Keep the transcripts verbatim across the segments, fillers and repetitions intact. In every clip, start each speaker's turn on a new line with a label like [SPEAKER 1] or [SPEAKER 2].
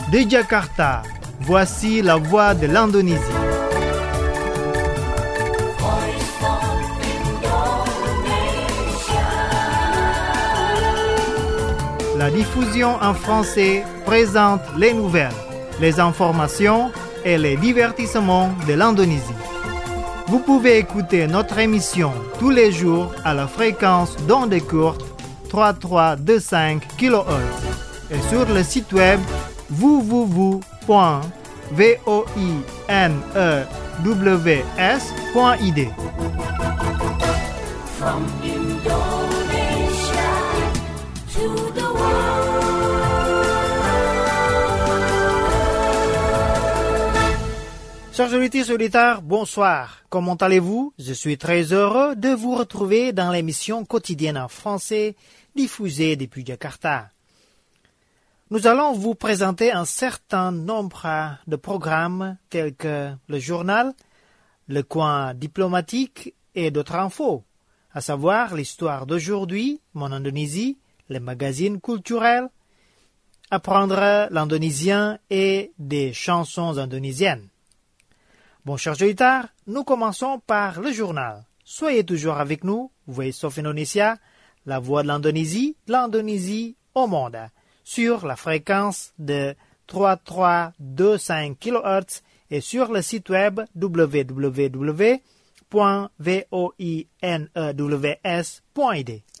[SPEAKER 1] De Jakarta, voici la voix de l'Indonésie. La diffusion en français présente les nouvelles, les informations et les divertissements de l'Indonésie. Vous pouvez écouter notre émission tous les jours à la fréquence d'ondes courtes trois mille trois cent vingt-cinq kilohertz et sur le site web w w w point voinews point i d. From Indonesia to the Chers auditeurs et auditeurs, bonsoir. Comment allez-vous? Je suis très heureux de vous retrouver dans l'émission quotidienne en français diffusée depuis Jakarta. Nous allons vous présenter un certain nombre de programmes tels que le journal, le coin diplomatique et d'autres infos, à savoir l'histoire d'aujourd'hui, mon Indonésie, les magazines culturels, apprendre l'indonésien et des chansons indonésiennes. Bon, chers auditeurs, nous commençons par le journal. Soyez toujours avec nous, Voice of Indonesia, la voix de l'Indonésie, l'Indonésie au monde, sur la fréquence de trois mille trois cent vingt-cinq kilohertz et sur le site web w w w point voinews point i d.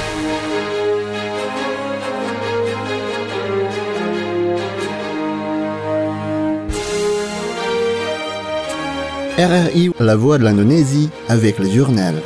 [SPEAKER 2] R R I, la voix de l'Indonésie, avec le journal.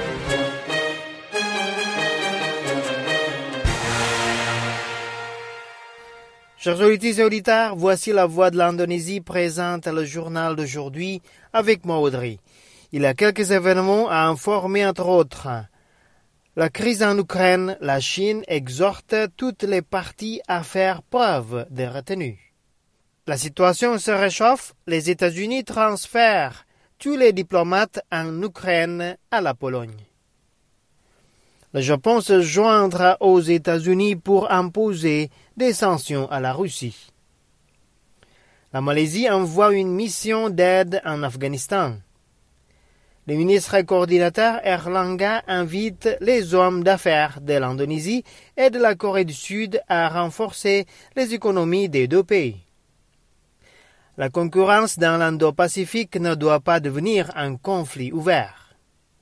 [SPEAKER 1] Chers auditeurs et auditeurs, voici la voix de l'Indonésie présente le journal d'aujourd'hui avec moi Audrey. Il y a quelques événements à informer entre autres. La crise en Ukraine, la Chine exhorte toutes les parties à faire preuve de retenue. La situation se réchauffe, les États-Unis transfèrent tous les diplomates en Ukraine à la Pologne. Le Japon se joindra aux États-Unis pour imposer des sanctions à la Russie. La Malaisie envoie une mission d'aide en Afghanistan. Le ministre coordinateur Erlangga invite les hommes d'affaires de l'Indonésie et de la Corée du Sud à renforcer les économies des deux pays. La concurrence dans l'Indo-Pacifique ne doit pas devenir un conflit ouvert.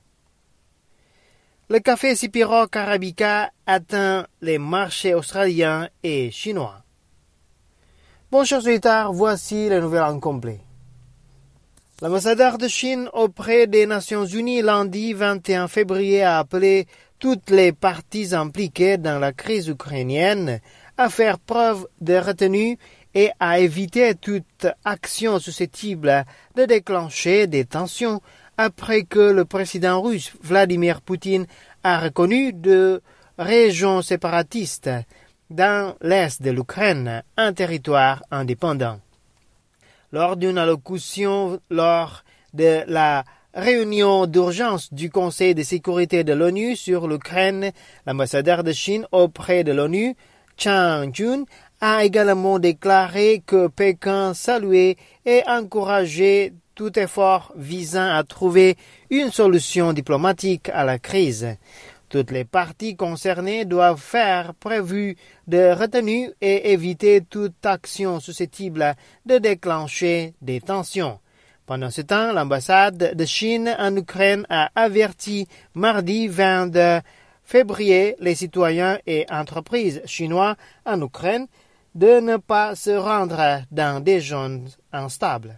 [SPEAKER 1] Le café Sipiroc Arabica atteint les marchés australiens et chinois. Bon, chers auditeurs, voici les nouvelles en complet. L'ambassadeur de Chine auprès des Nations Unies lundi vingt et un février a appelé toutes les parties impliquées dans la crise ukrainienne à faire preuve de retenue et à éviter toute action susceptible de déclencher des tensions après que le président russe Vladimir Poutine a reconnu deux régions séparatistes dans l'est de l'Ukraine, un territoire indépendant. Lors d'une allocution lors de la réunion d'urgence du Conseil de sécurité de l'ONU sur l'Ukraine, l'ambassadeur de Chine auprès de l'ONU, Chang Jun, a également déclaré que Pékin saluait et encourageait tout effort visant à trouver une solution diplomatique à la crise. Toutes les parties concernées doivent faire preuve de retenue et éviter toute action susceptible de déclencher des tensions. Pendant ce temps, l'ambassade de Chine en Ukraine a averti mardi vingt-deux février les citoyens et entreprises chinois en Ukraine de ne pas se rendre dans des zones instables.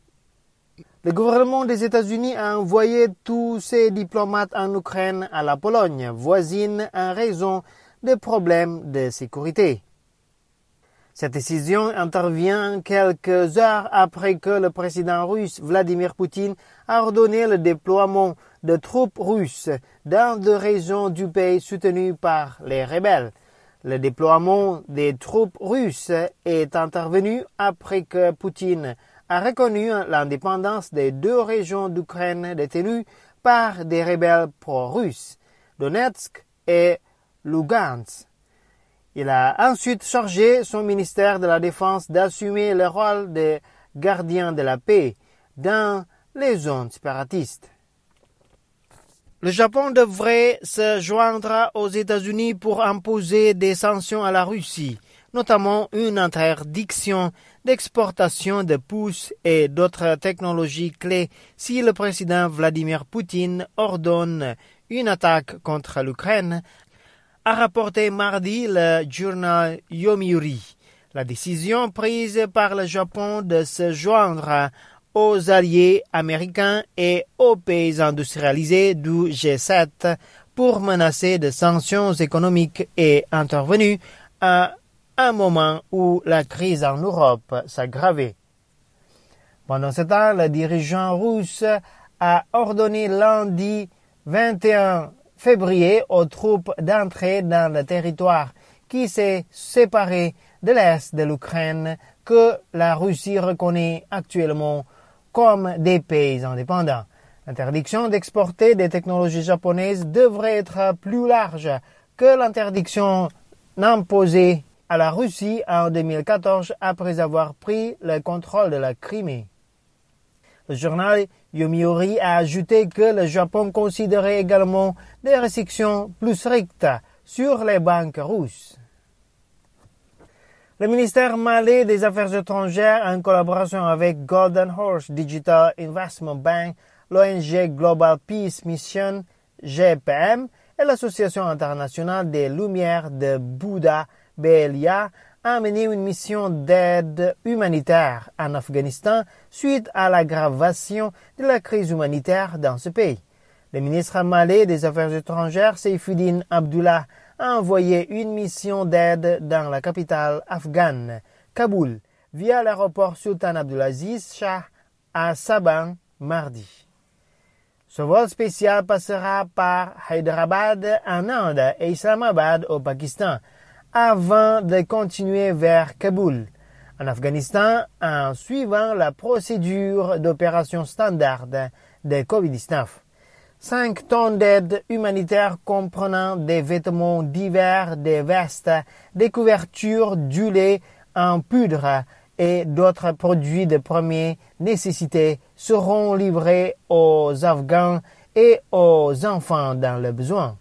[SPEAKER 1] Le gouvernement des États-Unis a envoyé tous ses diplomates en Ukraine à la Pologne voisine en raison des problèmes de sécurité. Cette décision intervient quelques heures après que le président russe Vladimir Poutine a ordonné le déploiement de troupes russes dans deux régions du pays soutenues par les rebelles. Le déploiement des troupes russes est intervenu après que Poutine a reconnu l'indépendance des deux régions d'Ukraine détenues par des rebelles pro-russes, Donetsk et Lugansk. Il a ensuite chargé son ministère de la Défense d'assumer le rôle de gardien de la paix dans les zones séparatistes. Le Japon devrait se joindre aux États-Unis pour imposer des sanctions à la Russie, notamment une interdiction d'exportation de puces et d'autres technologies clés si le président Vladimir Poutine ordonne une attaque contre l'Ukraine, a rapporté mardi le journal Yomiuri. La décision prise par le Japon de se joindre aux alliés américains et aux pays industrialisés du G sept pour menacer de sanctions économiques est intervenue à un moment où la crise en Europe s'aggravait. Pendant ce temps, le dirigeant russe a ordonné lundi vingt et un février aux troupes d'entrer dans le territoire qui s'est séparé de l'Est de l'Ukraine que la Russie reconnaît actuellement comme des pays indépendants. L'interdiction d'exporter des technologies japonaises devrait être plus large que l'interdiction imposée à la Russie en deux mille quatorze après avoir pris le contrôle de la Crimée. Le journal Yomiuri a ajouté que le Japon considérait également des restrictions plus strictes sur les banques russes. Le ministère malais des Affaires étrangères, en collaboration avec Golden Horse Digital Investment Bank, l'O N G Global Peace Mission, G P M, et l'Association internationale des Lumières de Bouddha, B L I A, a mené une mission d'aide humanitaire en Afghanistan suite à l'aggravation de la crise humanitaire dans ce pays. Le ministre malais des Affaires étrangères, Saifuddin Abdullah, a envoyé une mission d'aide dans la capitale afghane, Kaboul, via l'aéroport Sultan Abdulaziz Shah à Saban mardi. Ce vol spécial passera par Hyderabad en Inde et Islamabad au Pakistan, avant de continuer vers Kaboul, en Afghanistan, en suivant la procédure d'opération standard de covid dix-neuf. Cinq tonnes d'aide humanitaire comprenant des vêtements divers, des vestes, des couvertures, du lait en poudre et d'autres produits de première nécessité seront livrés aux Afghans et aux enfants dans le besoin.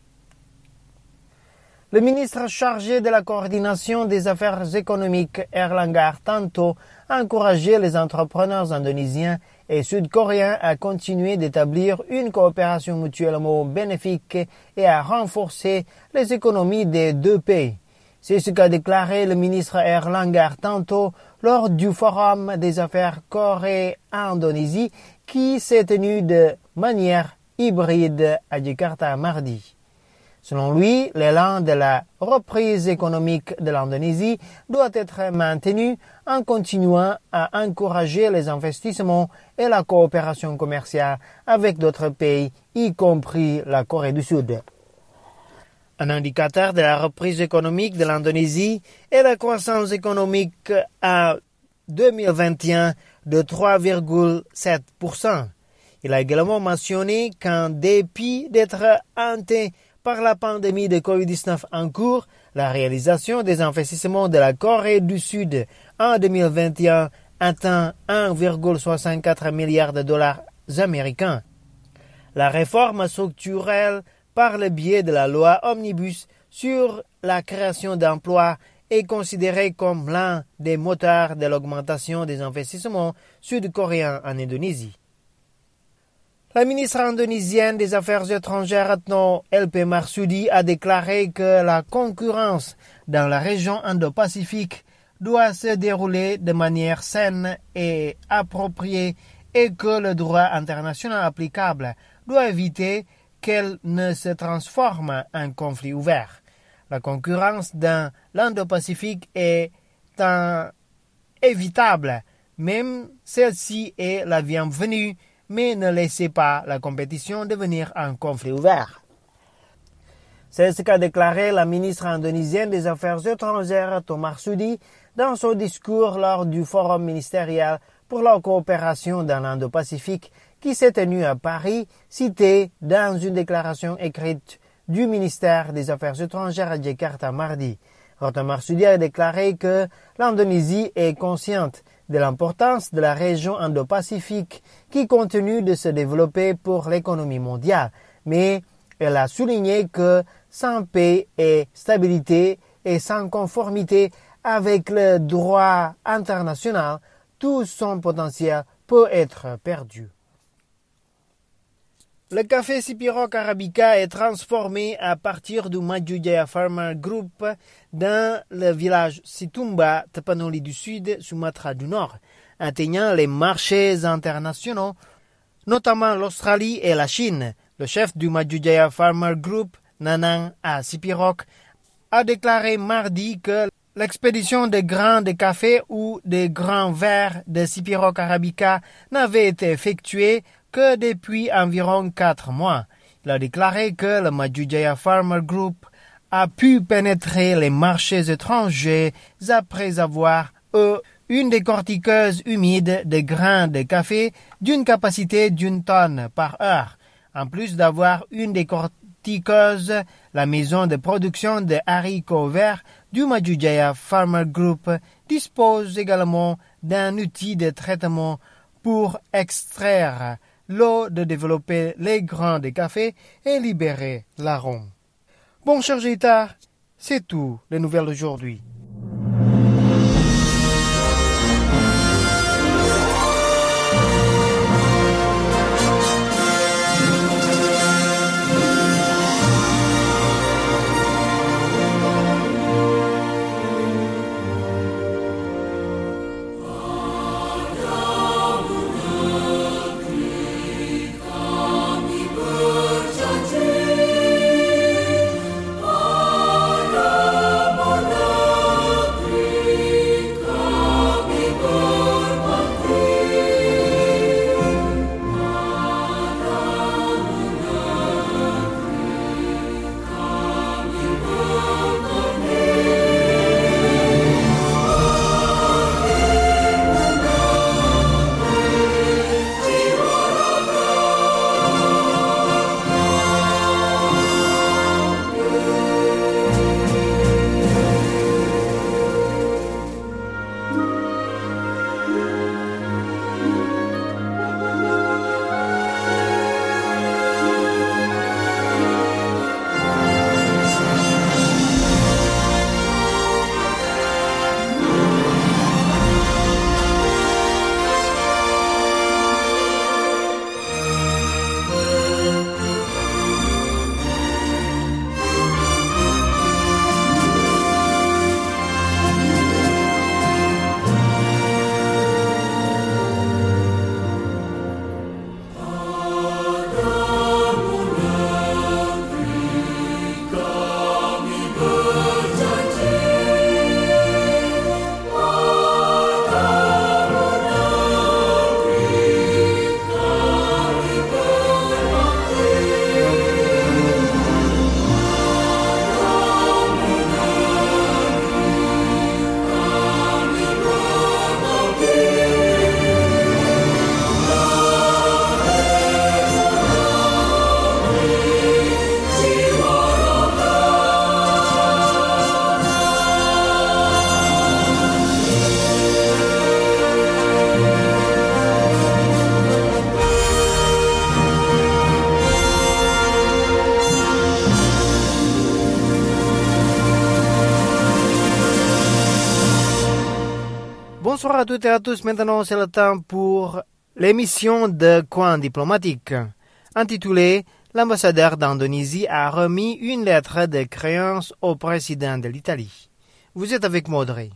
[SPEAKER 1] Le ministre chargé de la coordination des affaires économiques, Erlangar Tanto, a encouragé les entrepreneurs indonésiens et sud-coréens à continuer d'établir une coopération mutuellement bénéfique et à renforcer les économies des deux pays. C'est ce qu'a déclaré le ministre Erlangar Tanto lors du Forum des affaires Corée-Indonésie qui s'est tenu de manière hybride à Jakarta mardi. Selon lui, l'élan de la reprise économique de l'Indonésie doit être maintenu en continuant à encourager les investissements et la coopération commerciale avec d'autres pays, y compris la Corée du Sud. Un indicateur de la reprise économique de l'Indonésie est la croissance économique en deux mille vingt et un de trois virgule sept pour cent. Il a également mentionné qu'en dépit d'être hanté par la pandémie de covid dix-neuf en cours, la réalisation des investissements de la Corée du Sud en deux mille vingt et un atteint un virgule soixante-quatre milliard de dollars américains. La réforme structurelle par le biais de la loi Omnibus sur la création d'emplois est considérée comme l'un des moteurs de l'augmentation des investissements sud-coréens en Indonésie. La ministre indonésienne des Affaires étrangères Retno L P Marsudi a déclaré que la concurrence dans la région Indo-Pacifique doit se dérouler de manière saine et appropriée et que le droit international applicable doit éviter qu'elle ne se transforme en conflit ouvert. La concurrence dans l'Indo-Pacifique est inévitable, même celle-ci est la bienvenue, mais ne laissez pas la compétition devenir un conflit ouvert. C'est ce qu'a déclaré la ministre indonésienne des Affaires étrangères Retno Marsudi dans son discours lors du forum ministériel pour la coopération dans l'Indo-Pacifique qui s'est tenu à Paris, cité dans une déclaration écrite du ministère des Affaires étrangères à Jakarta mardi. Rotem Marsudi a déclaré que l'Indonésie est consciente de l'importance de la région Indo-Pacifique qui continue de se développer pour l'économie mondiale, mais elle a souligné que sans paix et stabilité et sans conformité avec le droit international, tout son potentiel peut être perdu. Le café Sipiroc Arabica est transformé à partir du Majujaya Farmer Group dans le village Situmba, Tapanuli du Sud, Sumatra du Nord, atteignant les marchés internationaux, notamment l'Australie et la Chine. Le chef du Majujaya Farmer Group, Nanang à Sipiroc, a déclaré mardi que l'expédition de grains de café ou de grains verts de Sipiroc Arabica n'avait été effectuée que depuis environ quatre mois. Il a déclaré que le Majujaya Farmer Group a pu pénétrer les marchés étrangers après avoir eu une décortiqueuse humide de grains de café d'une capacité d'une tonne par heure. En plus d'avoir une décortiqueuse, la maison de production de haricots verts du Majujaya Farmer Group dispose également d'un outil de traitement pour extraire l'eau de développer les grains de café et libérer l'arôme. Bon, cher Gétard, c'est tout les nouvelles d'aujourd'hui. Bonsoir à toutes et à tous. Maintenant, c'est le temps pour l'émission de Coin diplomatique. Intitulée « L'ambassadeur d'Indonésie a remis une lettre de créance au président de l'Italie ». Vous êtes avec Maudrey.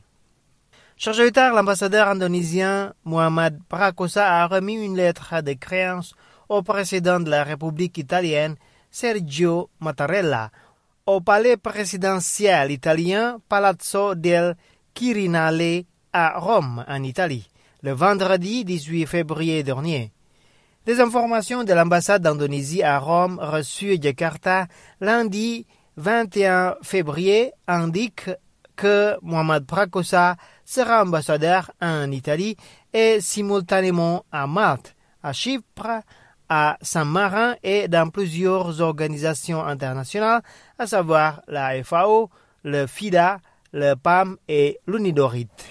[SPEAKER 1] Chargé de tard, l'ambassadeur indonésien Muhammad Prakosa a remis une lettre de créance au président de la République italienne Sergio Mattarella au palais présidentiel italien Palazzo del Quirinale à Rome, en Italie, le vendredi dix-huit février dernier. Les informations de l'ambassade d'Indonésie à Rome reçues à Jakarta lundi vingt et un février indiquent que Muhammad Prakosa sera ambassadeur en Italie et simultanément à Malte, à Chypre, à Saint-Marin et dans plusieurs organisations internationales, à savoir la F A O, le FIDA, le P A M et l'unidorite.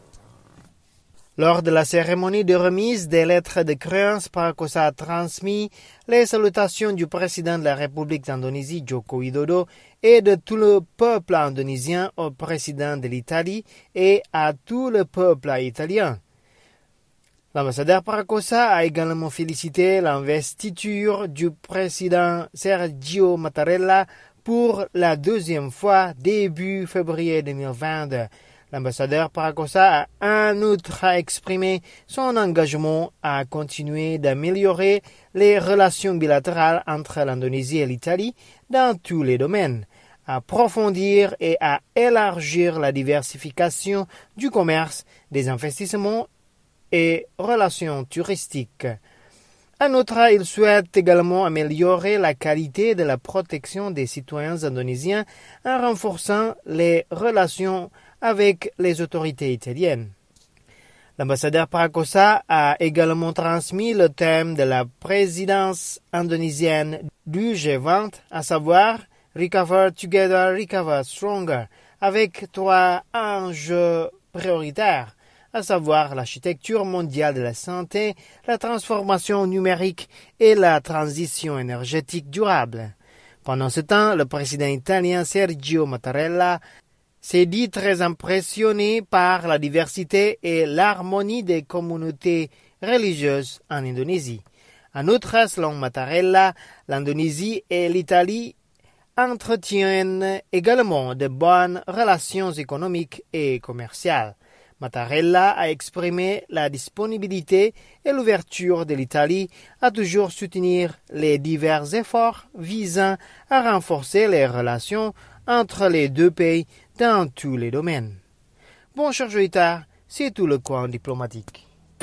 [SPEAKER 1] Lors de la cérémonie de remise des lettres de créance, Prakosa a transmis les salutations du président de la République d'Indonésie, Joko Widodo, et de tout le peuple indonésien au président de l'Italie et à tout le peuple italien. L'ambassadeur Prakosa a également félicité l'investiture du président Sergio Mattarella pour la deuxième fois début février deux mille vingt. L'ambassadeur Prakosa a en outre exprimé son engagement à continuer d'améliorer les relations bilatérales entre l'Indonésie et l'Italie dans tous les domaines, à approfondir et à élargir la diversification du commerce, des investissements et relations touristiques. En outre, il souhaite également améliorer la qualité de la protection des citoyens indonésiens en renforçant les relations avec les autorités italiennes. L'ambassadeur Prakosa a également transmis le thème de la présidence indonésienne du G vingt, à savoir « Recover Together, Recover Stronger », avec trois enjeux prioritaires, à savoir l'architecture mondiale de la santé, la transformation numérique et la transition énergétique durable. Pendant ce temps, le président italien Sergio Mattarella s'est dit très impressionné par la diversité et l'harmonie des communautés religieuses en Indonésie. En outre, selon Mattarella, l'Indonésie et l'Italie entretiennent également de bonnes relations économiques et commerciales. Mattarella a exprimé la disponibilité et l'ouverture de l'Italie à toujours soutenir les divers efforts visant à renforcer les relations entre les deux pays dans tous les domaines. Bon, chers auditeurs, c'est tout le coin diplomatique.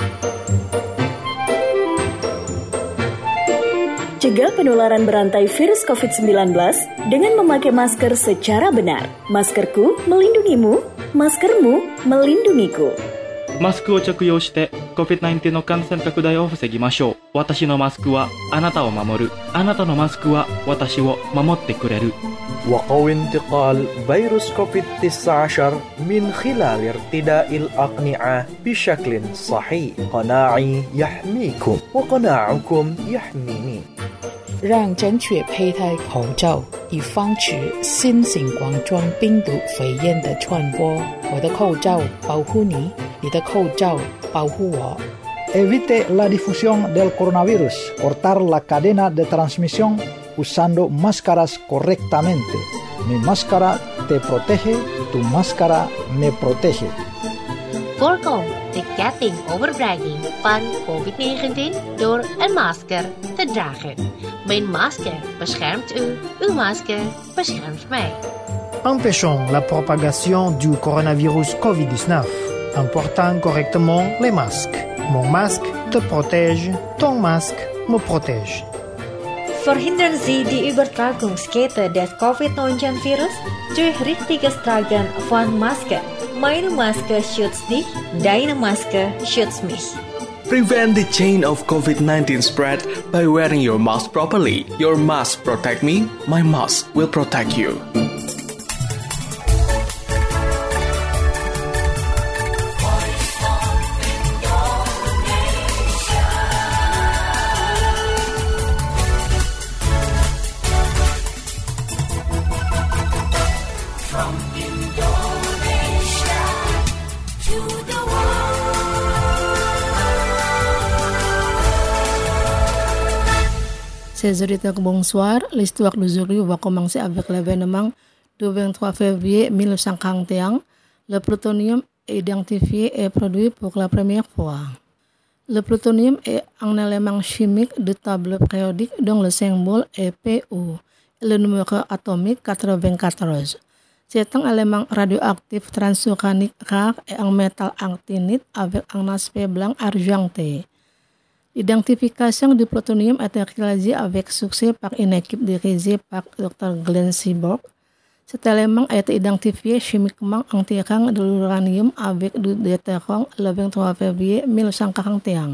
[SPEAKER 3] Cegah penularan berantai virus covid sembilan belas dengan memakai masker secara benar. Maskerku melindungimu, maskermu melindungiku.
[SPEAKER 4] マスクを着用して コビッドナインティーン の感染拡大を防ぎましょう。私のマスクはあなたを守る。あなたのマスクは私を守ってくれる。
[SPEAKER 5] وقو انتقال فيروس كوفيد تسعة عشر من خلال ارتداء الأقنعة بشكل صحيح. قناعي يحميكم وقناعكم يحميني.
[SPEAKER 6] 让正确佩戴口罩，以防止新型冠状病毒肺炎的传播。我的口罩保护你，你的口罩保护我。
[SPEAKER 7] Evite la difusión del coronavirus. Cortar la cadena de transmisión usando máscaras correctamente. Mi máscara te protege, tu máscara me protege.
[SPEAKER 8] Voorkom de ketting overbrenging van covid negentien door een masker te dragen. Mijn masker beschermt u, uw masker beschermt mij.
[SPEAKER 1] Empêchons la propagation du coronavirus covid dix-neuf en portant correctement les masques. Mon masque te protège, ton masque me protège.
[SPEAKER 9] Verhindern Sie die Übertragungskette des covid neunzehn Virus durch richtiges Tragen von Maske. Meine Maske schützt dich, deine Maske schützt mich.
[SPEAKER 10] Prevent the chain of covid nineteen spread by wearing your mask properly. Your mask protect me, my mask will protect you.
[SPEAKER 11] Ces auditeurs, bonsoir. L'histoire d'aujourd'hui va commencer avec l'événement du vingt-trois février mille neuf cent quarante et un. Le plutonium est identifié et produit pour la première fois. Le plutonium est un élément chimique de table périodique dont le symbole est P O et le numéro atomique quatre-vingt-quatorze. C'est un élément radioactif transuranique rare et un métal actinide avec un aspect blanc argenté. L'identification du plutonium a été réalisée avec succès par une équipe dirigée par docteur Glenn Seaborg. Cet élément a été identifié chimiquement en tirant de l'uranium avec du deutérium le vingt-trois février mille neuf cent quarante et un.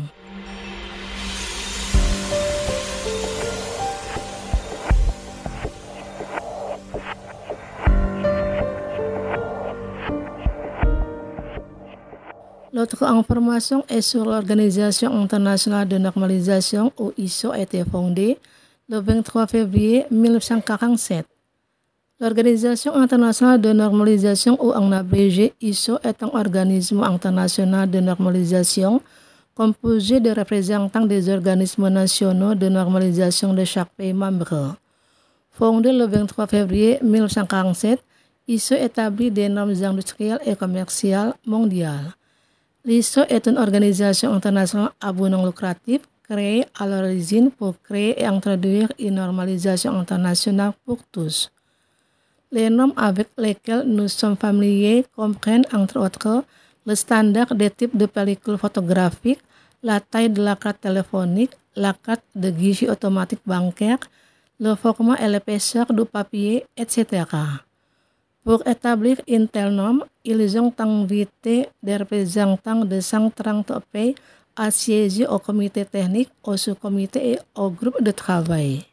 [SPEAKER 11] L'autre information est sur l'Organisation internationale de normalisation ou I S O a été fondée le vingt-trois février mille neuf cent quarante-sept. L'Organisation internationale de normalisation ou en abrégé I S O est un organisme international de normalisation composé de représentants des organismes nationaux de normalisation de chaque pays membre. Fondé le vingt-trois février mille neuf cent quarante-sept, I S O établit des normes industrielles et commerciales mondiales. L'I S O est une organisation internationale à but non lucratif créée à l'origine pour créer et introduire une normalisation internationale pour tous. Les normes avec lesquelles nous sommes familiers comprennent entre autres le standard des types de pellicules photographiques, la taille de la carte téléphonique, la carte de guichet automatique bancaire, le format et l'épaisseur du papier, et cetera. Pour établir une telle norme, ils ont invité des représentants de cent trente pays à siéger au comité technique, au sous-comité et au groupe de travail.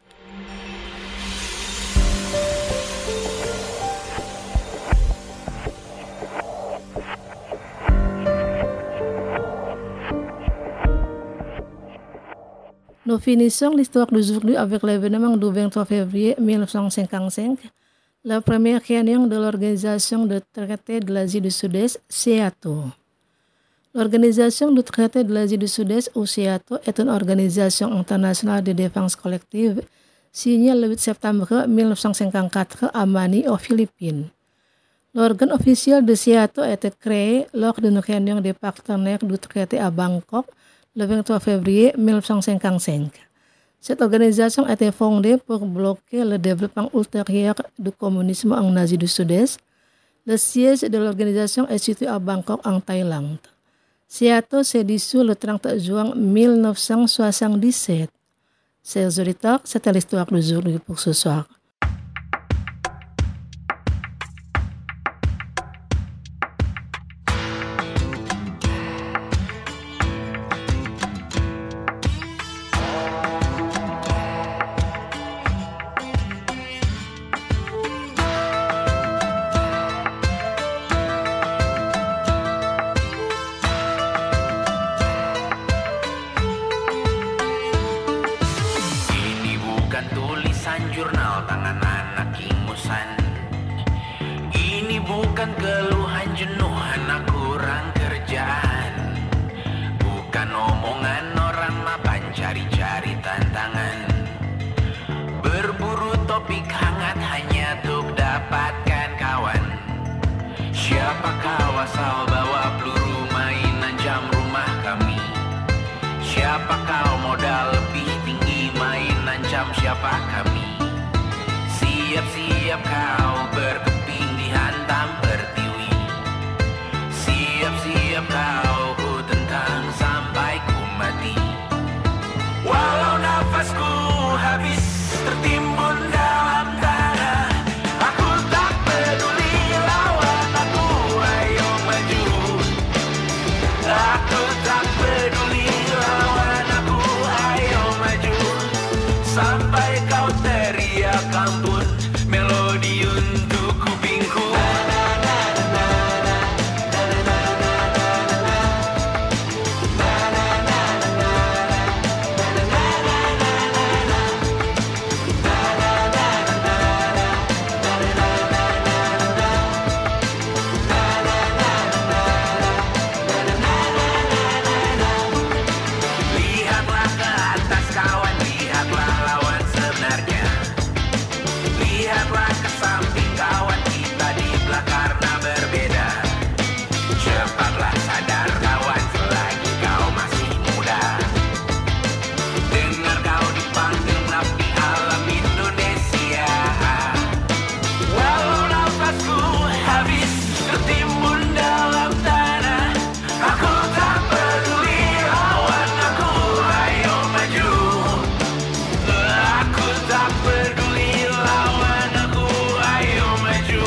[SPEAKER 11] Nous finissons l'histoire d'aujourd'hui avec l'événement du vingt-trois février mille neuf cent cinquante-cinq, la première réunion de l'Organisation de traité de l'Asie du Sud-Est, SEATO. L'Organisation du traité de l'Asie du Sud-Est, ou SEATO, est une organisation internationale de défense collective signée le huit septembre mille neuf cent cinquante-quatre à Manille, aux Philippines. L'organe officiel de SEATO a été créé lors d'une réunion des partenaires du traité à Bangkok le vingt-trois février mille neuf cent cinquante-cinq. Cette organisation a été fondée pour bloquer le développement ultérieur du communisme en Asie du Sud-Est. Le siège de l'organisation est situé à Bangkok, en Thaïlande. SEATO s'est dissous le trente juin mille neuf cent soixante-dix-sept. Chers auditeurs, c'était l'histoire d'aujourd'hui pour ce soir.
[SPEAKER 12] Siap-siap kau berkeping dihantam pertiwi. Siap-siap kau ku tentang sampai ku mati. Walau nafasku habis tertimbun dalam tanah, aku tak peduli lawan aku, ayo maju. Aku tak peduli lawan aku, ayo maju. Sampai kau teriak ampun, melodi untuk kupingku. Lihatlah ke atas kawan, lihatlah lawan sebenarnya. Lihatlah ke samping kawan, kita di belah karena berbeda. Cepatlah sadar kawan, selagi kau masih muda. Dengar kau dipanggil napi alam Indonesia. Walau nafasku habis tertimbun dalam tanah, aku tak peduli lawan aku, ayo maju. Aku tak peduli lawan aku, ayo maju.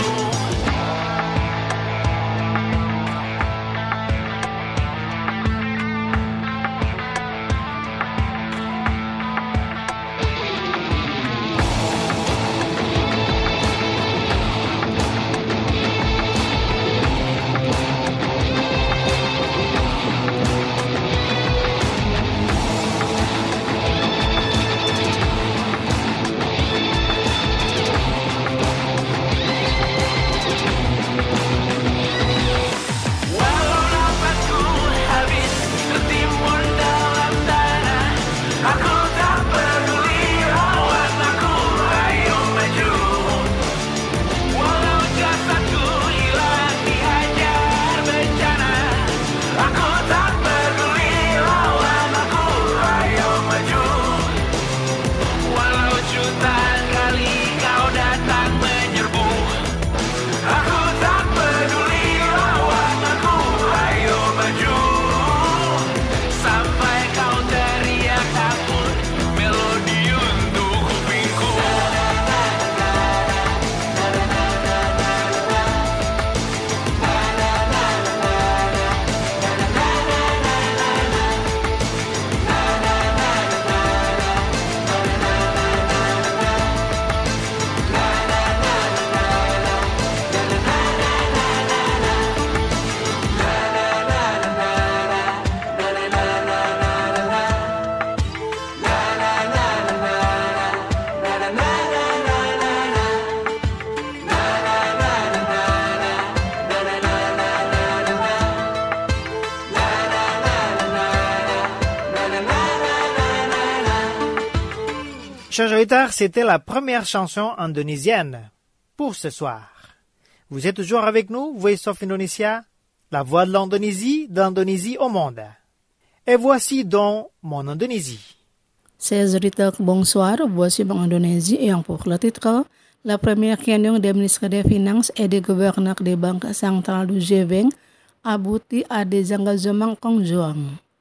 [SPEAKER 1] Chers auditeurs, c'était la première chanson indonésienne pour ce soir. Vous êtes toujours avec nous, Voice of Indonesia, la voix de l'Indonésie, d'Indonésie au monde. Et voici donc mon Indonésie.
[SPEAKER 11] Ces auditeurs, bonsoir, voici mon Indonésie et en pour le titre, la première réunion des ministres des Finances et des gouverneurs des banques centrales du G vingt aboutit à des engagements conjoints.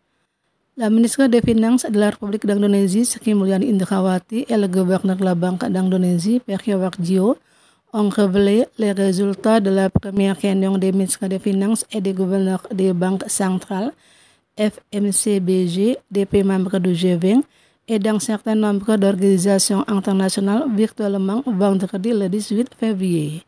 [SPEAKER 11] La ministre des Finances de la République d'Indonésie, Sri Mulyani Indrawati, et le gouverneur de la Banque d'Indonésie, Perry Warjio, ont révélé les résultats de la première réunion des ministres des Finances et des gouverneurs des banques centrales, F M C B G, des pays membres du G vingt, et dans certains nombres d'organisations internationales virtuellement vendredi le dix-huit février.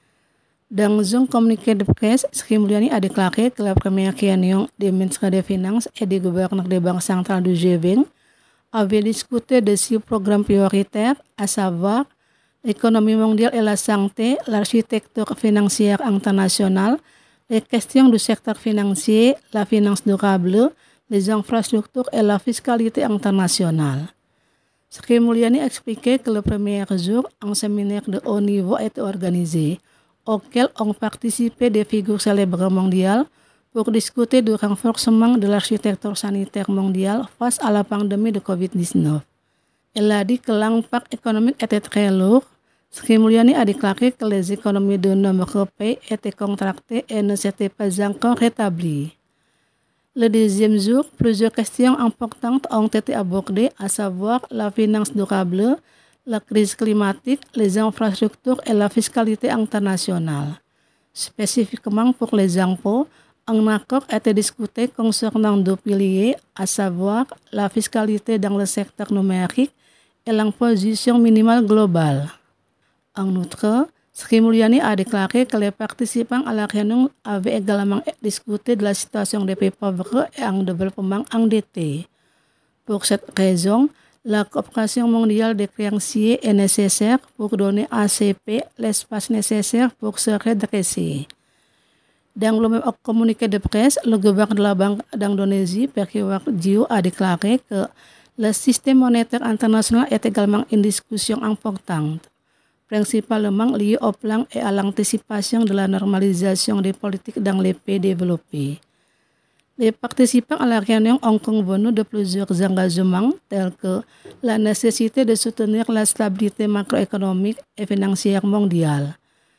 [SPEAKER 11] Dans un communiqué de presse, Sri Mulyani a déclaré que la première réunion des ministres des Finances et des gouverneurs des banques centrales du G vingt avait discuté de six programmes prioritaires, à savoir l'économie mondiale et la santé, l'architecture financière internationale, les questions du secteur financier, la finance durable, les infrastructures et la fiscalité internationale. Sri Mulyani expliquait que le premier jour, un séminaire de haut niveau était organisé, auquel ont participé des figures célèbres mondiales pour discuter du renforcement de l'architecture sanitaire mondiale face à la pandémie de covid dix-neuf. Elle a dit que l'impact économique était très lourd. Sri Mulyani a déclaré que les économies de nombreux pays étaient contractées et ne s'étaient pas encore rétablies. Le deuxième jour, plusieurs questions importantes ont été abordées, à savoir la finance durable, la crise climatique, les infrastructures et la fiscalité internationale. Spécifiquement pour les impôts, un accord a été discuté concernant deux piliers, à savoir la fiscalité dans le secteur numérique et l'imposition minimale globale. En outre, Sri Mulyani a déclaré que les participants à la réunion avaient également discuté de la situation des pays pauvres et en développement endettés. Pour cette raison, la coopération mondiale des créanciers est nécessaire pour donner à ces pays l'espace nécessaire pour se redresser. Dans le même communiqué de presse, le gouverneur de la Banque d'Indonésie, Perry Warjio, a déclaré que le système monétaire international est également une discussion importante, principalement liée au plan et à l'anticipation de la normalisation des politiques dans les pays développés. Les participants à la réunion ont convenu de plusieurs engagements tels que la nécessité de soutenir la stabilité macroéconomique et financière mondiale.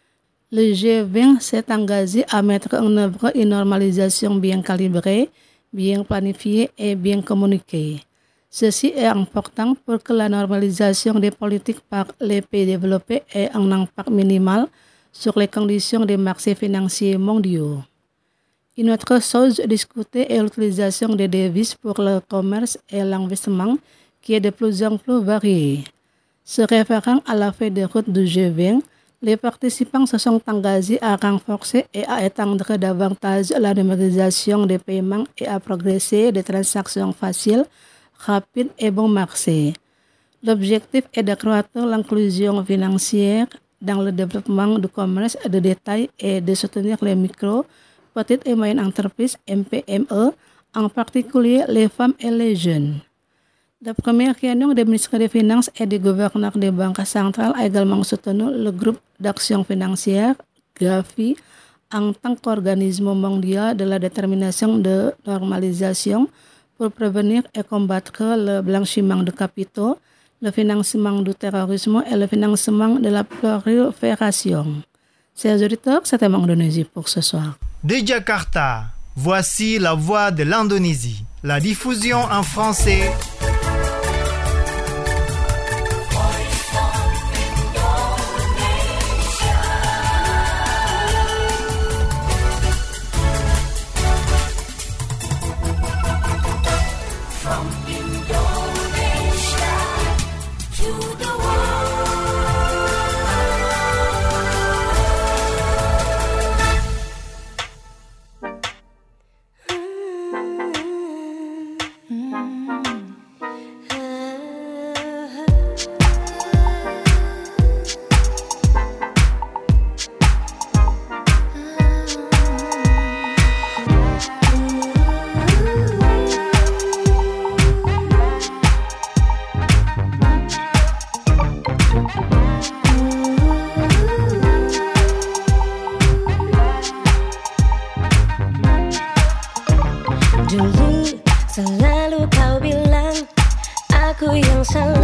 [SPEAKER 11] Le G vingt s'est engagé à mettre en œuvre une normalisation bien calibrée, bien planifiée et bien communiquée. Ceci est important pour que la normalisation des politiques par les pays développés ait un impact minimal sur les conditions des marchés financiers mondiaux. Une autre chose discutée est l'utilisation des devises pour le commerce et l'investissement qui est de plus en plus varié. Se référant à la feuille de route du G vingt, les participants se sont engagés à renforcer et à étendre davantage la numérisation des paiements et à progresser des transactions faciles, rapides et bon marché. L'objectif est d'accroître l'inclusion financière dans le développement du commerce de détail et de soutenir les micro, petites et moyennes entreprises M P M E, en particulier les femmes et les jeunes. La première réunion des ministres des Finances et des gouverneurs des banques centrales a également soutenu le groupe d'action financière, GAFI, en tant qu'organisme mondial de la détermination de normalisation pour prévenir et combattre le blanchiment de capitaux, le financement du terrorisme et le financement de la prolifération. Chers auditeurs, c'était mon Indonésie pour ce soir.
[SPEAKER 1] De Jakarta, voici la voix de l'Indonésie. La diffusion en français.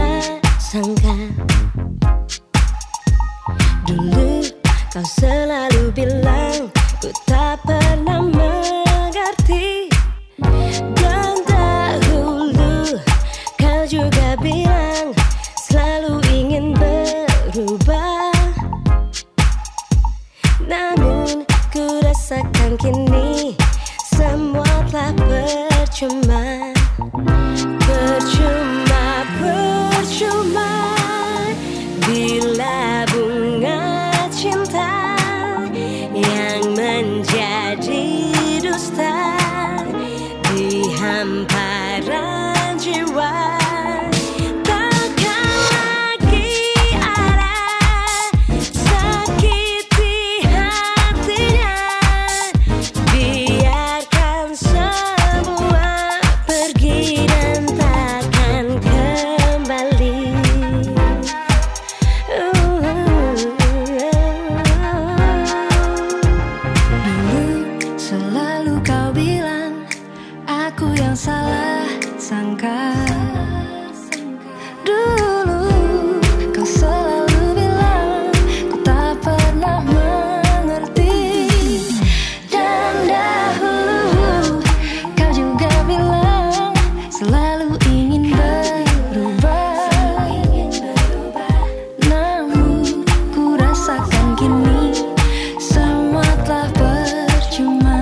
[SPEAKER 13] tak sangka. Dulu kau selalu bilang ku tak pernah mengerti, dan dahulu kau juga bilang selalu ingin berubah. Namun ku rasakan kini semua telah percuma. Percuma, percuma bila bunga cinta yang menjadi dusta di hamparan jiwa.
[SPEAKER 14] Salah sangka. Dulu kau selalu bilang ku tak pernah mengerti, dan dahulu kau juga bilang selalu ingin berubah. Namun ku rasakan kini semua telah percuma.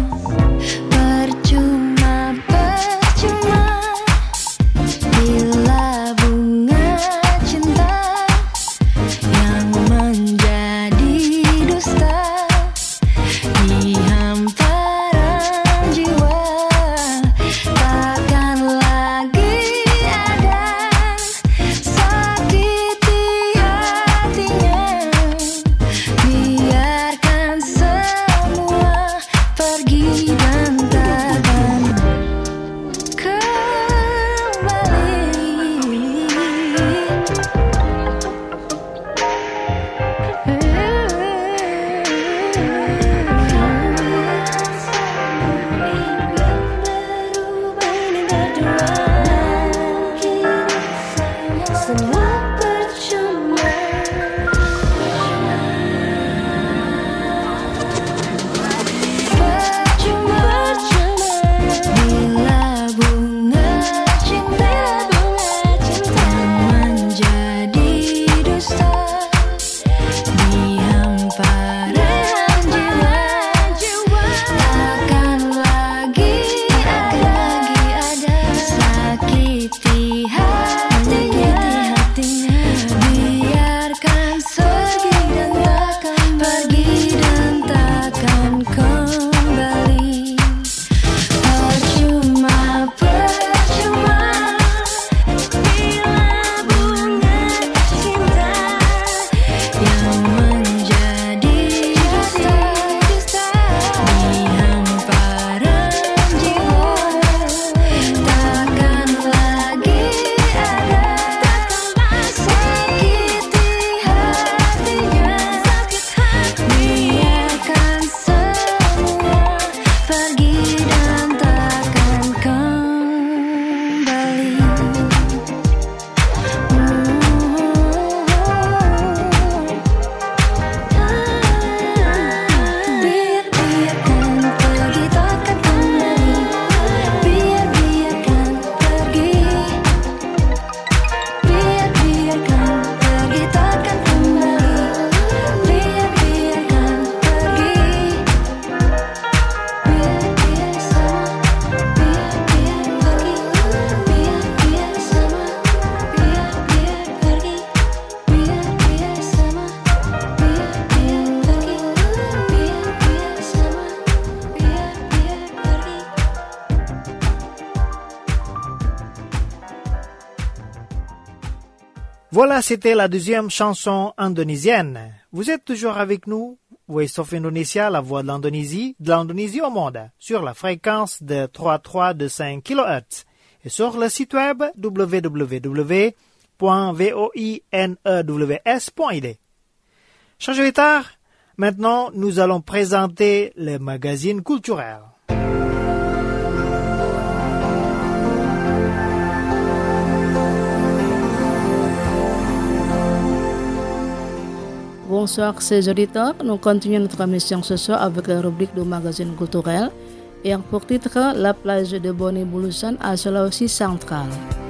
[SPEAKER 1] Voilà, c'était la deuxième chanson indonésienne. Vous êtes toujours avec nous, Voice of Indonesia, la voix de l'Indonésie, de l'Indonésie au monde, sur la fréquence de trois virgule trois deux cinq kilohertz et sur le site web w w w point voinews point i d. Chers auditeurs, maintenant nous allons présenter le magazine culturel.
[SPEAKER 11] Bonsoir, chers auditeurs. Nous continuons notre émission ce soir avec la rubrique du magazine culturel yang pour titre La plage de Bone Bulusan à Sulawesi Central.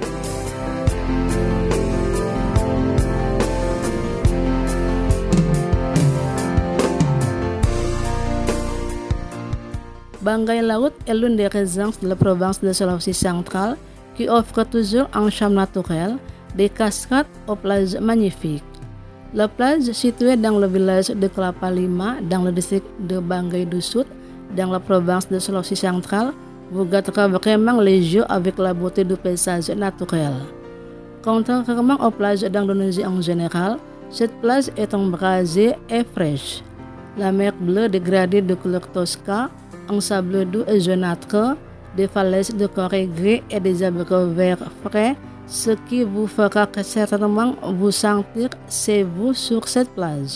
[SPEAKER 11] Banggai laut est l'une des résidences de la province de Sulawesi Central qui offre toujours un charme naturel, des cascades aux plages magnifiques. La plage située dans le village de Kelapa Lima, dans le district de Banggai du Sud, dans la province de Sulawesi Central, vous gâtera vraiment les yeux avec la beauté du paysage naturel. Contrairement aux plages d'Indonésie en général, cette plage est embrasée et fraîche. La mer bleue dégradée de couleur tosca, un sable doux et jaunâtre, des falaises de corail gris et des abricots verts frais, ce qui vous fera certainement vous sentir chez vous sur cette plage.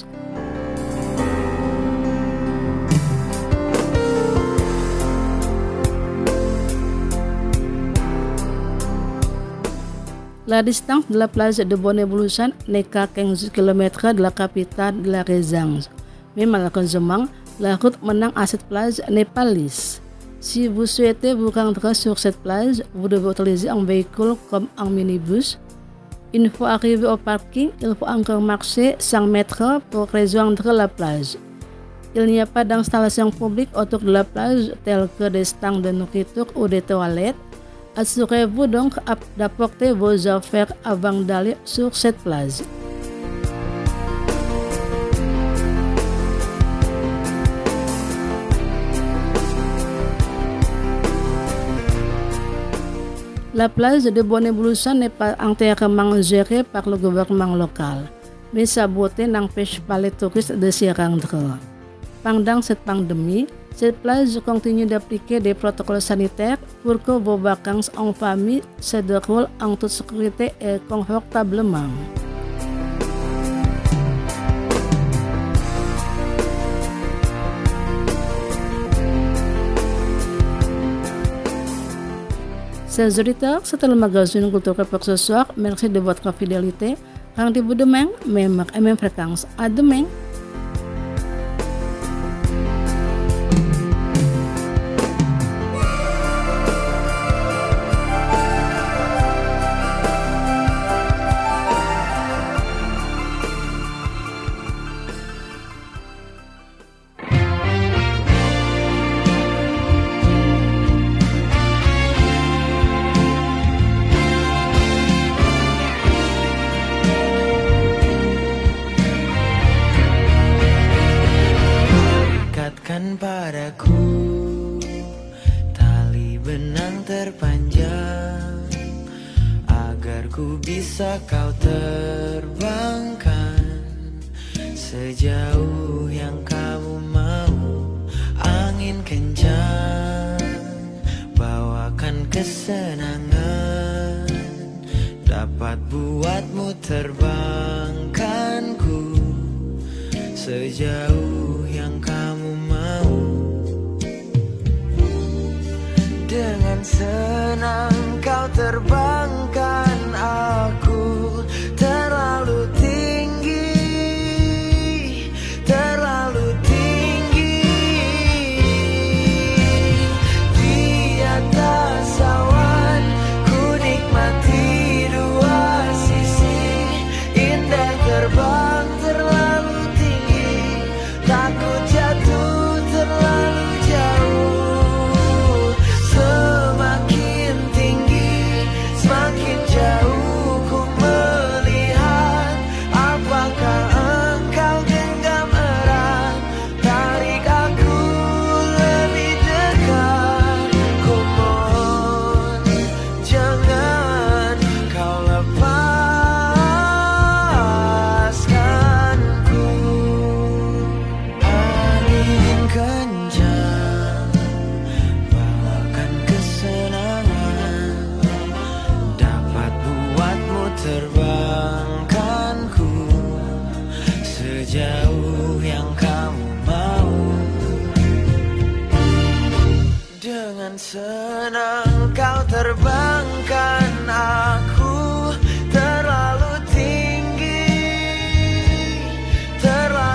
[SPEAKER 11] La distance de la plage de Bone Bulusan n'est qu'à quinze kilomètres de la capitale de la région. Mais malheureusement, la route menant à cette plage n'est pas lisse. Si vous souhaitez vous rendre sur cette plage, vous devez utiliser un véhicule comme un minibus. Une fois arrivé au parking, il faut encore marcher cent mètres pour rejoindre la plage. Il n'y a pas d'installation publique autour de la plage telles que des stands de nourriture ou des toilettes. Assurez-vous donc d'apporter vos affaires avant d'aller sur cette plage. La plage de Bone Bulusan n'est pas entièrement gérée par le gouvernement local, mais sa beauté n'empêche pas les touristes de s'y rendre. Pendant cette pandémie, cette plage continue d'appliquer des protocoles sanitaires pour que vos vacances en famille se déroulent en toute sécurité et confortablement. Chers auditeurs, c'était le magazine culturel pour ce soir. Merci de votre fidélité. Rendez-vous demain, même heure et même fréquence. À demain.
[SPEAKER 15] Ikatkan padaku tali benang terpanjang agar ku bisa kau terbangkan sejauh yang kamu mau. Angin kencang bawakan kesenangan, dapat buatmu terbangkanku sejauh yang kamu mau. Dengan senang kau terbangkan aku terlalu tinggi, terlalu tinggi. Di atas awan ku nikmati dua sisi, indah terbang terlalu tinggi, takut jatuh terlalu jauh. Semakin tinggi, semakin jauh ku melihat. Apakah engkau genggam erat, tarik aku lebih dekat. Ku mohon jangan kau lepaskanku. Angin kencang bawakan kesenangan, dapat buatmu terbangkanku sejauh yang kamu mau. Dengan senang kau terbangkan aku terlalu tinggi, terlalu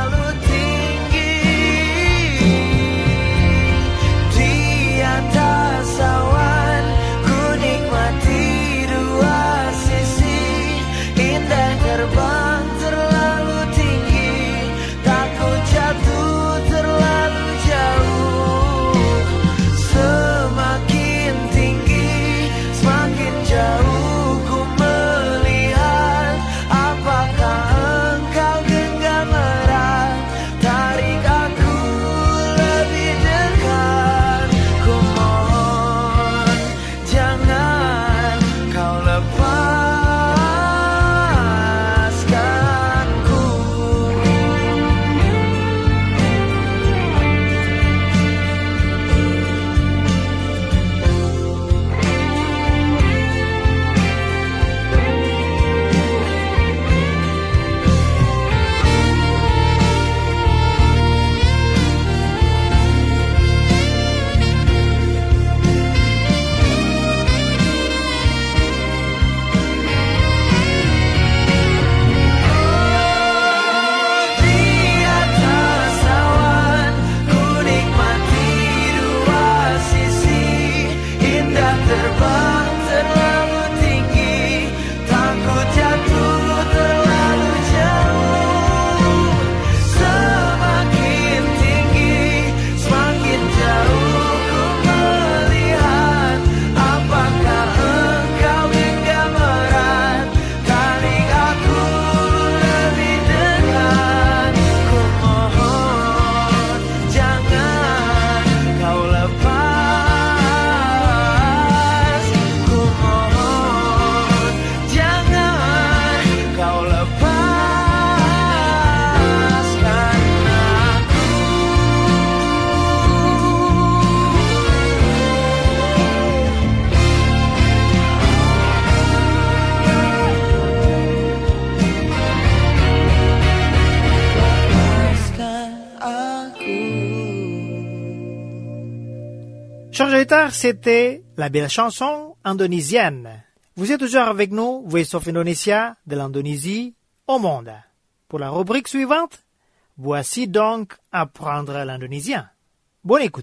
[SPEAKER 1] Chers auditeurs, c'était la belle chanson indonésienne. Vous êtes toujours avec nous, Voice of Indonesia, de l'Indonésie au monde. Pour la rubrique suivante, voici donc apprendre l'indonésien. Bonne écoute.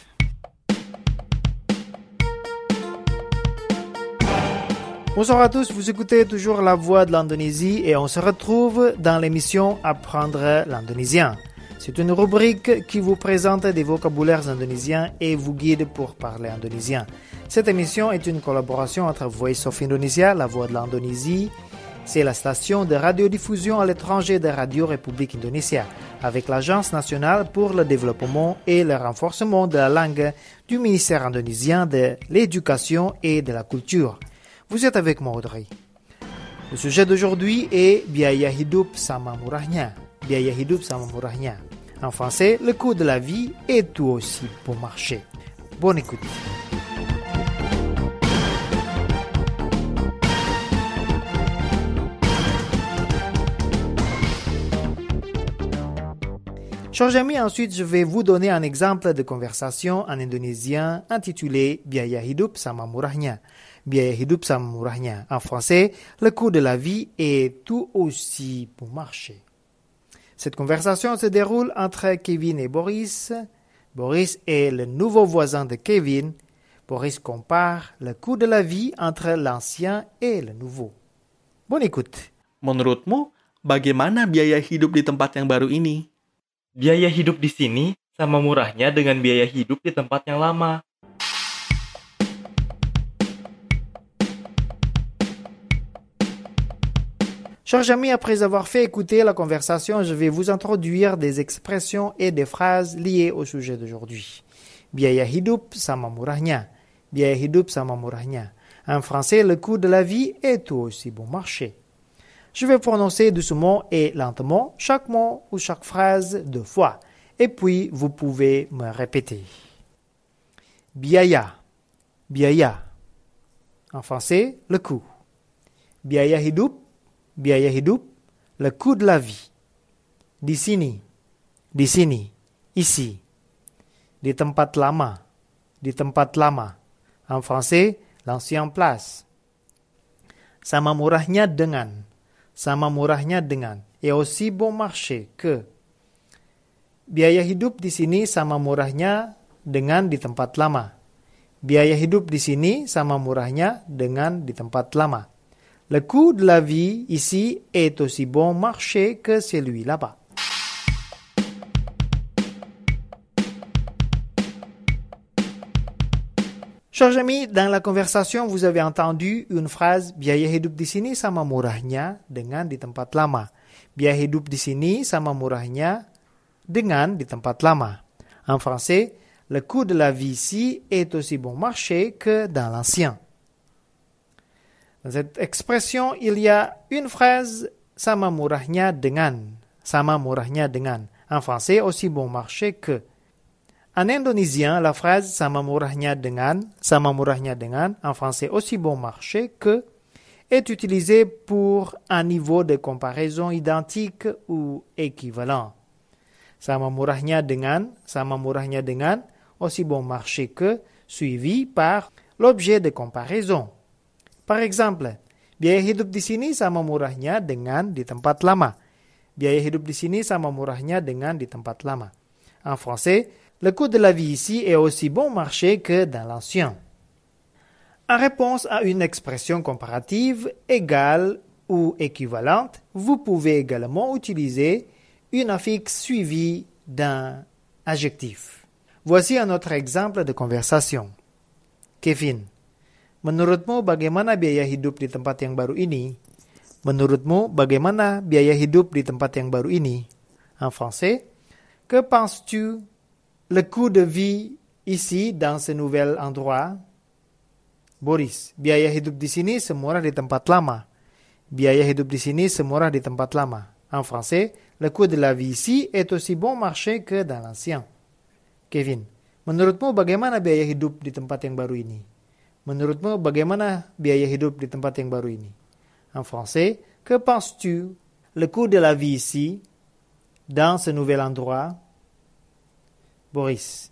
[SPEAKER 1] Bonsoir à tous, vous écoutez toujours la voix de l'Indonésie et on se retrouve dans l'émission Apprendre l'indonésien. C'est une rubrique qui vous présente des vocabulaires indonésiens et vous guide pour parler indonésien. Cette émission est une collaboration entre Voice of Indonesia, la voix de l'Indonésie, c'est la station de radiodiffusion à l'étranger de Radio République Indonésia, avec l'Agence nationale pour le développement et le renforcement de la langue du ministère indonésien de l'Éducation et de la Culture. Vous êtes avec moi, Audrey. Le sujet d'aujourd'hui est biaya hidup sama murahnya. Biaya hidup sama murahnya. En français, le coût de la vie est tout aussi bon marché. Bonne écoute. Chers amis, ensuite je vais vous donner un exemple de conversation en indonésien intitulé Biaya hidup sama murahnya. Biaya hidup sama murahnya. En français, le coût de la vie est tout aussi bon marché. Cette conversation se déroule entre Kevin et Boris. Boris est le nouveau voisin de Kevin. Boris compare le coût de la vie entre l'ancien et le nouveau. Bonne écoute.
[SPEAKER 10] Menurutmu, bagaimana biaya hidup di tempat yang baru ini?
[SPEAKER 4] Biaya hidup di sini sama murahnya dengan biaya hidup di tempat yang lama.
[SPEAKER 1] Chers amis, après avoir fait écouter la conversation, je vais vous introduire des expressions et des phrases liées au sujet d'aujourd'hui. Biaya hidup sama murahnya. Biaya hidup sama murahnya. En français, le coût de la vie est tout aussi bon marché. Je vais prononcer doucement et lentement chaque mot ou chaque phrase deux fois. Et puis, vous pouvez me répéter. Biaya. Biaya. En français, le coût. Biaya hidup. Biaya hidup, le coût de la vie. Di sini, di sini, ici. Di tempat lama, di tempat lama. En français, l'ancien place. Sama murahnya dengan, sama murahnya dengan. Et aussi bon marché que. Biaya hidup di sini sama murahnya dengan di tempat lama. Biaya hidup di sini sama murahnya dengan di tempat lama. Le coût de la vie ici est aussi bon marché que celui là-bas. Chers amis, dans la conversation, vous avez entendu une phrase biaya hidup di sini sama murahnya dengan di tempat lama. Biaya hidup di sini sama murahnya dengan di tempat lama. En français, le coût de la vie ici est aussi bon marché que dans l'ancien. Dans cette expression, il y a une phrase sama murahnya dengan, sama murahnya dengan. En français, aussi bon marché que. En indonésien, la phrase sama murahnya dengan, sama murahnya dengan, en français, aussi bon marché que, est utilisée pour un niveau de comparaison identique ou équivalent. Sama murahnya dengan, sama murahnya dengan, aussi bon marché que, suivi par l'objet de comparaison. Par exemple, biaya hidup di sini sama murahnya dengan di tempat lama. Biaya hidup di sini sama murahnya dengan di tempat lama. En français, le coût de la vie ici est aussi bon marché que dans l'ancien. En réponse à une expression comparative égale ou équivalente, vous pouvez également utiliser une affixe suivie d'un adjectif. Voici un autre exemple de conversation. Kevin. Menurutmu bagaimana biaya hidup di tempat yang baru ini? Menurutmu bagaimana biaya hidup di tempat yang baru ini? En français, que penses-tu le coût de vie ici dans ce nouvel endroit? Boris, biaya hidup di sini semurah di tempat lama. Biaya hidup di sini semurah di tempat lama. En français, le coût de la vie ici est aussi bon marché que dans l'ancien. Kevin, menurutmu bagaimana biaya hidup di tempat yang baru ini? Menurutmu bagaimana biaya hidup di tempat yang baru ini? En français, que penses-tu le coût de la vie ici, dans ce nouvel endroit? Boris,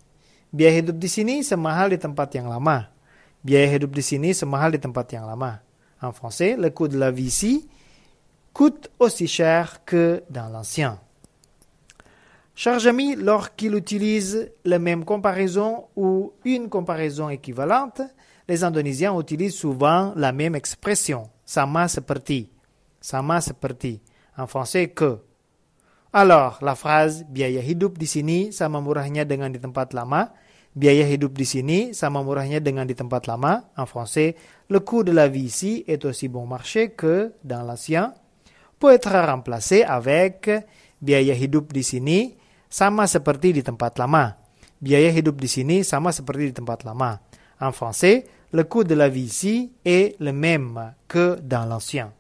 [SPEAKER 1] Biaya hidup di sini semahal di tempat yang lama. Biaya hidup di sini semahal di tempat yang lama. En français, le coût de la vie ici coûte aussi cher que dans l'ancien. Chers amis, lorsqu'il utilise la même comparaison ou une comparaison équivalente, les Indonésiens utilisent souvent la même expression, sama seperti, sama seperti, en français que. Alors, la phrase biaya hidup di sini sama murahnya dengan di tempat lama, biaya hidup di sini sama murahnya dengan di tempat lama, en français, le coût de la vie ici est aussi bon marché que dans l'ancien, peut être remplacé avec biaya hidup di sini sama seperti di tempat lama. Biaya hidup di sini sama seperti di tempat lama. En français, le coût de la vie ici est le même que dans l'ancien.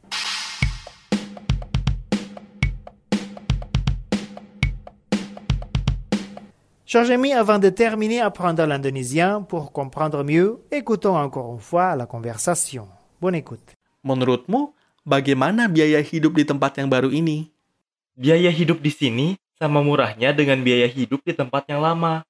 [SPEAKER 1] Chers amis, avant de terminer à apprendre l'indonésien, pour comprendre mieux, écoutons encore une fois la conversation. Bonne écoute.
[SPEAKER 10] Menurutmu, bagaimana biaya hidup di tempat yang baru ini?
[SPEAKER 4] Biaya hidup di sini sama murahnya dengan biaya hidup di tempat yang lama.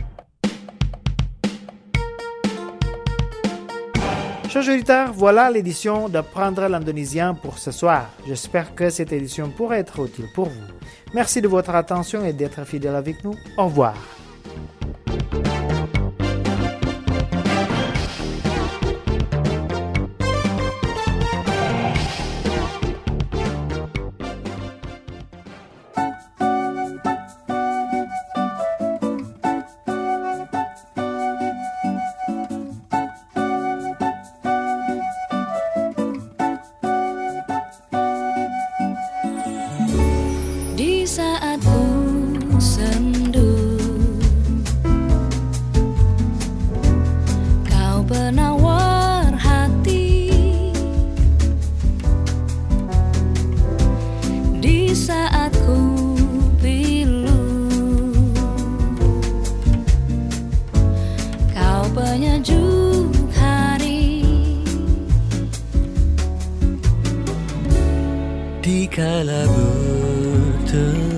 [SPEAKER 1] Chers auditeurs, voilà l'édition d'apprendre l'indonésien pour ce soir. J'espère que cette édition pourra être utile pour vous. Merci de votre attention et d'être fidèle avec nous. Au revoir.
[SPEAKER 14] Di saat ku sendu, kau penawar hati. Di saat ku pilu, kau penyejuk hari.
[SPEAKER 15] Dikala bertemu,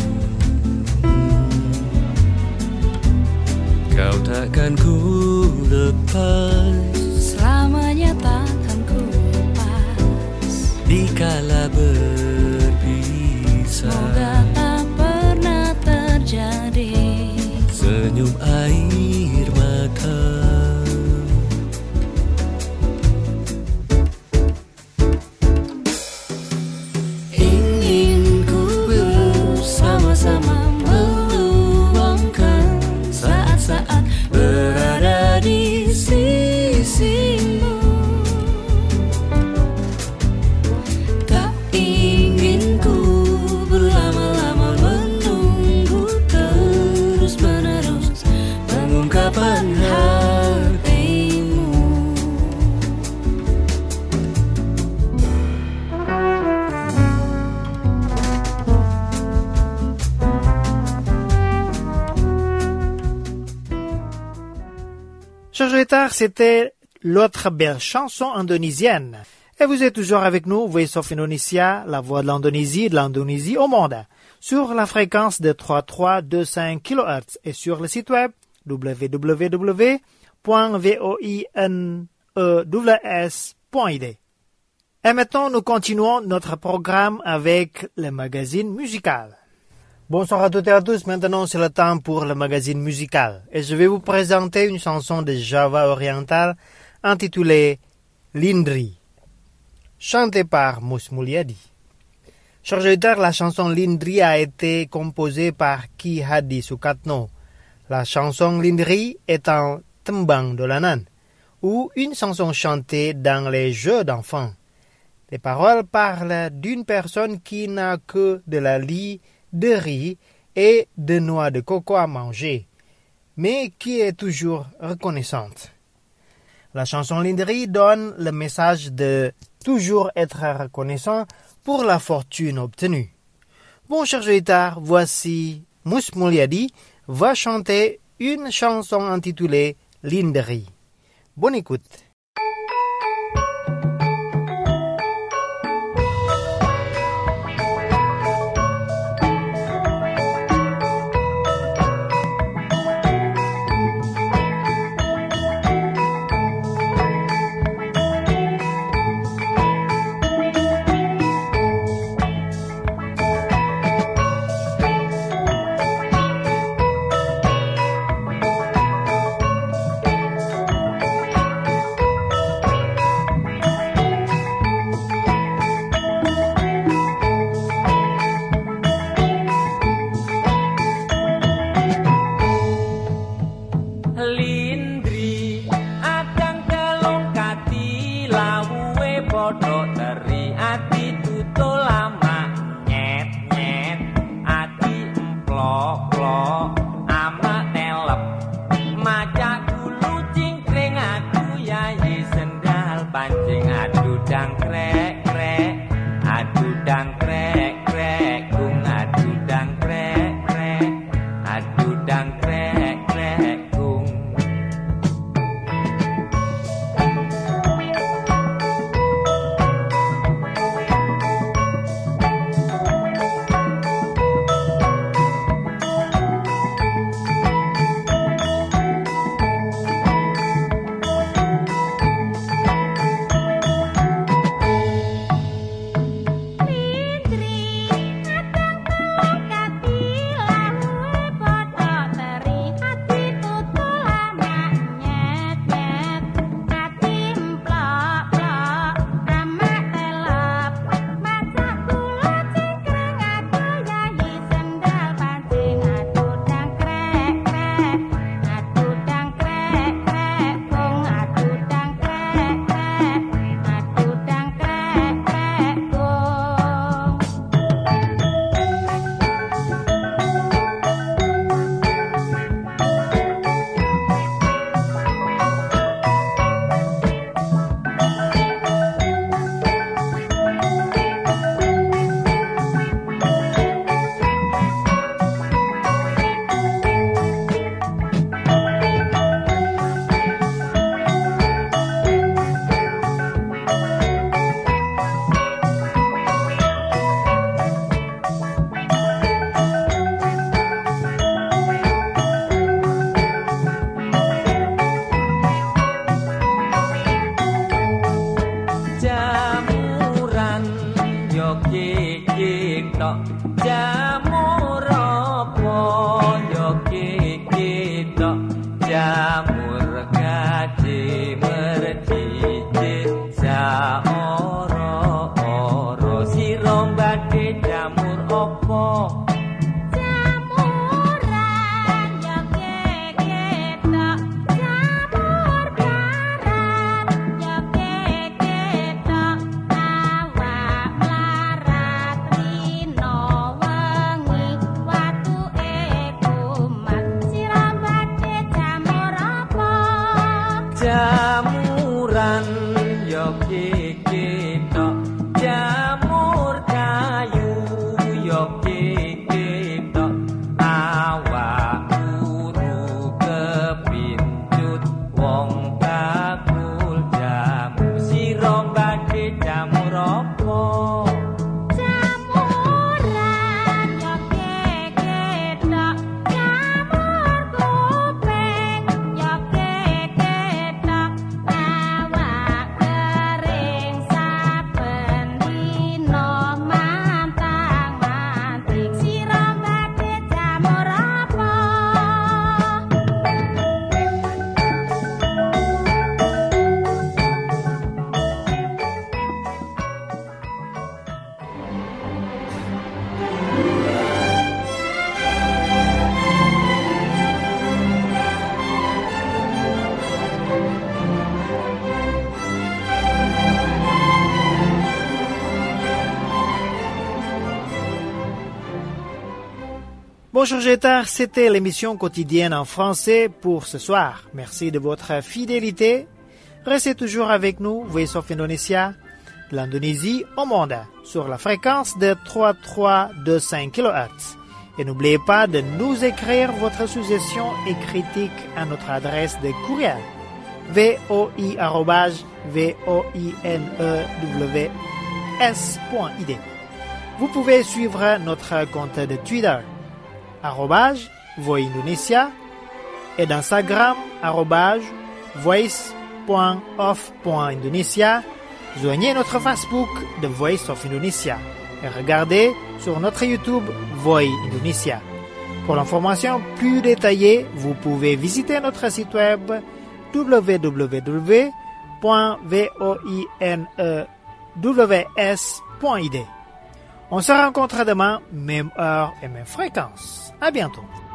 [SPEAKER 15] kau takkan ku lepas,
[SPEAKER 14] selamanya takkan ku lepas.
[SPEAKER 15] Dikala berpisah,
[SPEAKER 14] semoga tak pernah terjadi.
[SPEAKER 15] Senyum air mata,
[SPEAKER 14] ingin ku bersama-sama meluangkan saat-saat berada di sisimu. Tak ingin ku berlama-lama menunggu terus-menerus pengungkapan hatimu.
[SPEAKER 1] Chers auditeurs, c'était l'autre belle chanson indonésienne. Et vous êtes toujours avec nous, Voice of Indonesia, la voix de l'Indonésie, de l'Indonésie au monde, sur la fréquence de trois mille trois cent vingt-cinq kilohertz et sur le site web w w w point voinews point i d. Et maintenant, nous continuons notre programme avec le magazine musical. Bonsoir à toutes et à tous, maintenant c'est le temps pour le magazine musical. Et je vais vous présenter une chanson de Java oriental intitulée Lindri, chantée par Mus Mulyadi. Chers auditeurs, la chanson Lindri a été composée par Ki Hadi Sukatno. La chanson Lindri est un tembang dolanan, ou une chanson chantée dans les jeux d'enfants. Les paroles parlent d'une personne qui n'a que de la lie de riz et de noix de coco à manger, mais qui est toujours reconnaissante. La chanson Lindri donne le message de toujours être reconnaissant pour la fortune obtenue. Bon, chers auditeurs, voici Mus Mulyadi va chanter une chanson intitulée Lindri. Bonne écoute.
[SPEAKER 16] kikik tok jamur apa yo kikik tok jamur gaji mercici saoro-oro sira badhe jamur apa jamuran yo kikik tok jamur kayu yo kikik tok awak uru kepincut wong bakul jamu sira badhe jamur apa
[SPEAKER 1] Bonjour Gétard, c'était l'émission quotidienne en français pour ce soir. Merci de votre fidélité. Restez toujours avec nous, Voice of Indonesia, de l'Indonésie au monde, sur la fréquence de trois mille trois cent vingt-cinq kilohertz. Et n'oubliez pas de nous écrire votre suggestion et critique à notre adresse de courriel voi arobase voinews point i d. Vous pouvez suivre notre compte de Twitter arrobase Voix Indonesia et d'Instagram arrobase voice.of.indonesia. Joignez notre Facebook The Voice of Indonesia et regardez sur notre YouTube Voix Indonesia. Pour l'information plus détaillée, vous pouvez visiter notre site web w w w point voinews point i d. On se rencontre demain, même heure et même fréquence. À bientôt.